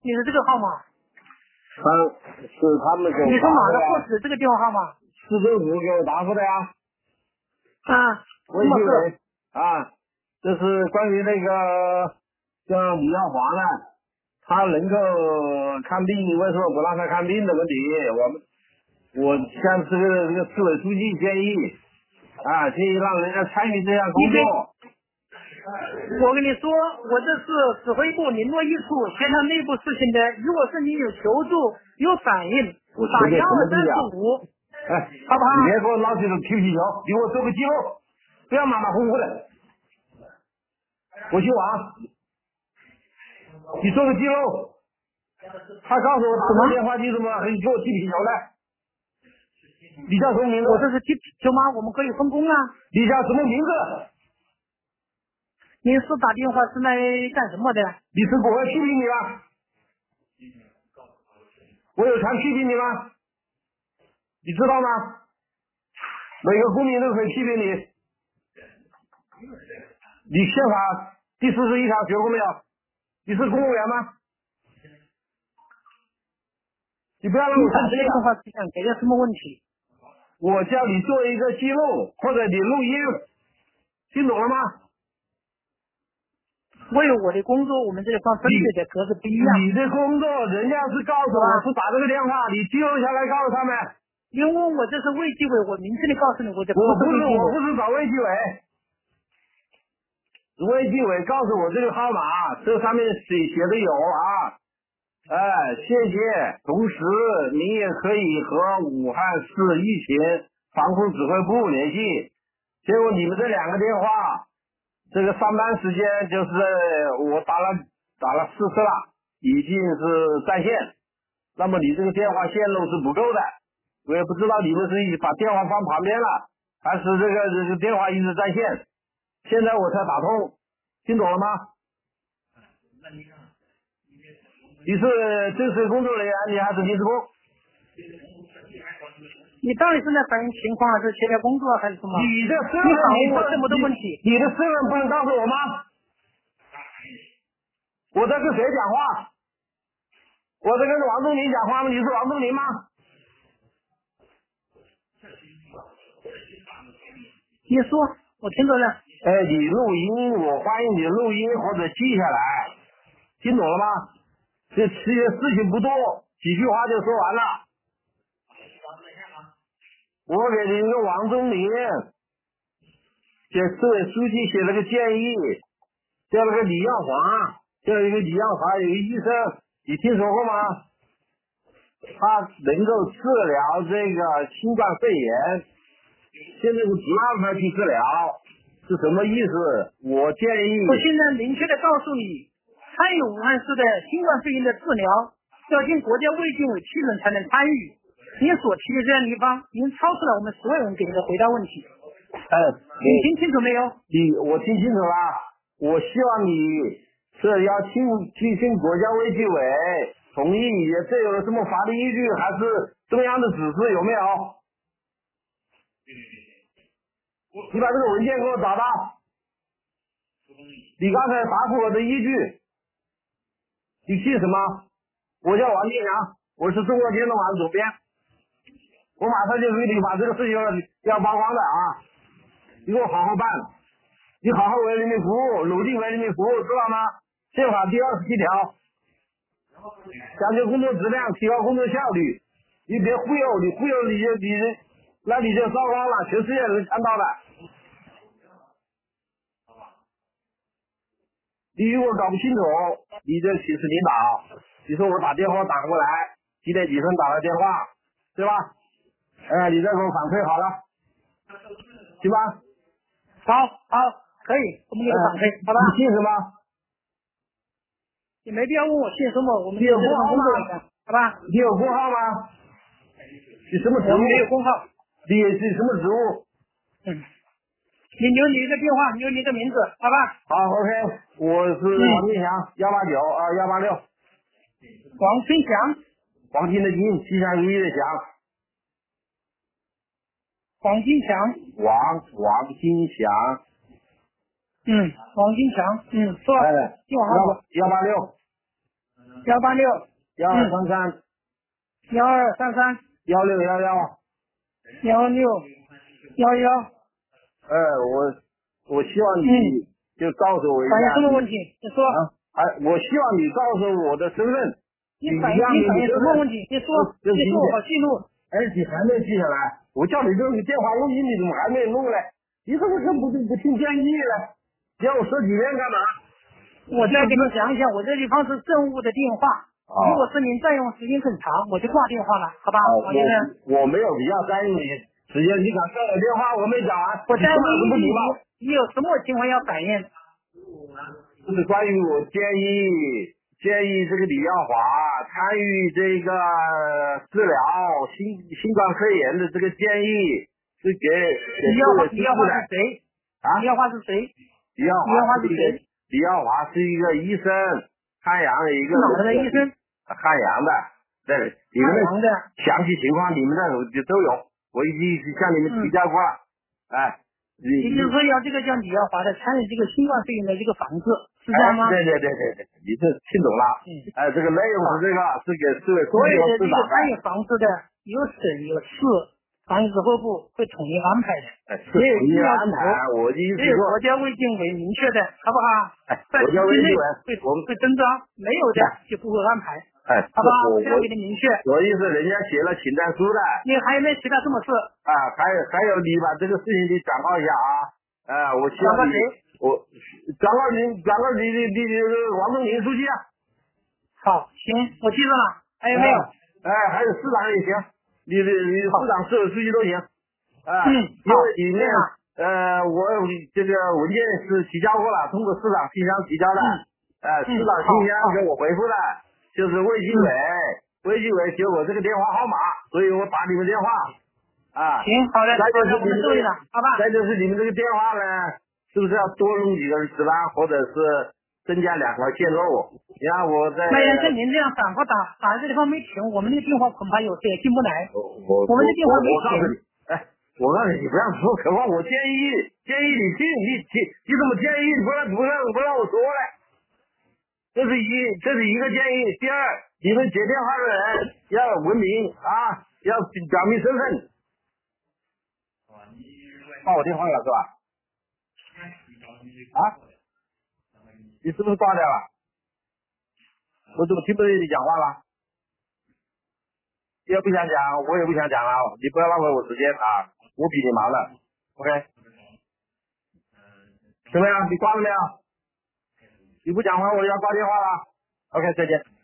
你是这个号码？ 是他们给我你是哪个打户籍这个电话号码？ 市政府给我答复的呀。 啊， 卫计委啊，这是关于那个像李耀华呢，他能够看病，为什么不让他看病的问题，我向这个市委书记建议啊，建议让人家参与这项工作。 我跟你说，我这是指挥部零落一处协调内部事情的。如果是你有求助、有反应，打12345， 哎， 好不好？ 你别给我闹这种踢皮球，你给我做个记录，不要马马虎虎的。我姓王，你做个记录。他告诉我打这个电话你怎么还给我踢皮球呢？你叫什么名字？ 我这是踢皮球吗？我们可以分工啊。 你叫什么名字？ 您是打电话是来干什么的？ 你是我会批评你吗？我有权批评你吗？你知道吗？每个公民都可以批评你。你宪法第41条学过没有？你是公务员吗？你不要让我生气。 这个电话是想解决什么问题？ 我叫你做一个记录，或者你录音，听懂了吗？ 我有我的工作，我们这个方分配的格式不一样。 你的工作，人家是告诉我是打这个电话，你记录下来告诉他们。 因为我这是卫计委，我明确的告诉你，我这我不是是找卫计委，卫计委告诉我这个号码，这上面写的有啊。哎，谢谢。同时，你也可以和武汉市疫情防控指挥部联系。结果你们这两个电话，这个上班时间就是我打了4次了，已经是在线。那么你这个电话线路是不够的，我也不知道你们是把电话放旁边了，还是这个电话一直在线。现在我才打通，听懂了吗？你是正式工作人员，你还是临时工？ 你到底是在反映情况，还是协调工作，还是什么？ 你的身份， 你反映我这么多问题， 你的身份不能告诉我吗？我在跟谁讲话？我在跟王仲林讲话吗？你是王仲林吗？ 你说，我听着了。 哎，你录音，我欢迎你录音或者记下来，听懂了吗？这些事情不多，几句话就说完了。我给您个王忠林给市委书记写了个建议，叫了个李耀华，叫一个李耀华有个医生，你听说过吗？他能够治疗这个新冠肺炎，现在是不让他去治疗，是什么意思？我建议我现在明确的告诉你，参与武汉市的新冠肺炎的治疗，要经国家卫健委批准才能参与。你所提的这样地方，已经超出了我们所有人给你的回答问题。你听清楚没有？ 我听清楚了。我希望你是要听国家卫计委同意，这有什么法律依据，还是中央的指示有没有？你把这个文件给我找到。你刚才答复我的依据，你姓什么？我叫王金良，我是中国监督网主编。我马上就给你把这个事情要曝光的啊！你给我好好办，你好好为人民服务，努力为人民服务，知道吗？宪法第27条，讲究工作质量，提高工作效率。你别忽悠，你忽悠那你就糟糕了，全世界人看到了。你如果搞不清楚，你就请示领导，你说我打电话打过来，几点几分打的电话，对吧？哎，你再给我反馈好了，行吧？ 好，可以，我们给你反馈，好吧？ 你姓什么？ 你没必要问我姓什么，我们你有工号吗？ 好吧？ 你有工号吗？你什么职务？ 我们没有工号。 你是什么职务？ 你留你一个电话，留你一个名字，好吧？ 好 ，OK， 我是王金祥，189啊186。 王金祥。 黄金的金，吉祥如意的祥。 王金祥。 王金祥。 王金祥。说。电话号码。 186。 186 1233 1233 1611。 1611。 我希望你就告诉我一下。 反映什么问题？你说。 我希望你告诉我的身份。 你反映什么问题？你说，我好记录。 你还没记下来？我叫你这个电话录音，你怎么还没弄嘞？你怎么不听建议嘞？你让我说几遍干嘛？ 我再给你讲一下，我这地方是政务的电话。如果是您占用时间很长，我就挂电话了，好吧？ 我没有必要占用你时间，你敢占我电话，我没讲完。 我在问你有什么情况要反映？ 就是关于我建议这个李耀华参与这个治疗新冠肺炎的这个建议是给李耀华是谁？李耀华是谁？ 李耀华是一个医生，汉阳的一个。 哪来的医生？ 汉阳的，对，你们的详细情况你们那都有，我已经向你们提交过了。 也就是说要这个叫李耀华的参与这个新冠肺炎的这个防治，是这样吗？ 对，你这听懂了。这个内容是这个，是给市委所有的这个参与防治的有省有市防疫指挥部会统一安排的。 是统一安排，我的意思说， 国家卫健委明确的，好不好？ 国家卫健委会增长，没有的就不会安排。好吧，我这样给你明确。 我意思，人家写了请战书的。 你还有没有其他什么事？ 还有你把这个事情你转告一下啊！我希望你，转告你王正林书记啊。 好，行，我记住了。还有没有？ 还有市长也行，你市长、市委书记都行。因为里面我这个文件是提交过了，通过市长信箱提交的。市长信箱给我回复了。就是卫计委给我这个电话号码，所以我打你们电话。 行，好的，我们注意了，好吧？ 再就是你们这个电话呢，是不是要多弄几个人值班，或者是增加2条线路？你看我在。那要是您这样反复打这地方没停，我们的电话恐怕有些进不来。我们的电话没停。 我告诉你，不要说渴望，我建议你听，你怎么建议？不让我说嘞？这是一个建议。第二，你们接电话的人要文明要表明身份。挂我电话了是吧？你是不是挂掉了？我怎么听不见你讲话了？你也不想讲，我也不想讲了，你不要浪费我时间我比你忙的。OK， 怎么样？你挂了没有？你不讲话，我要挂电话了。OK， 再见。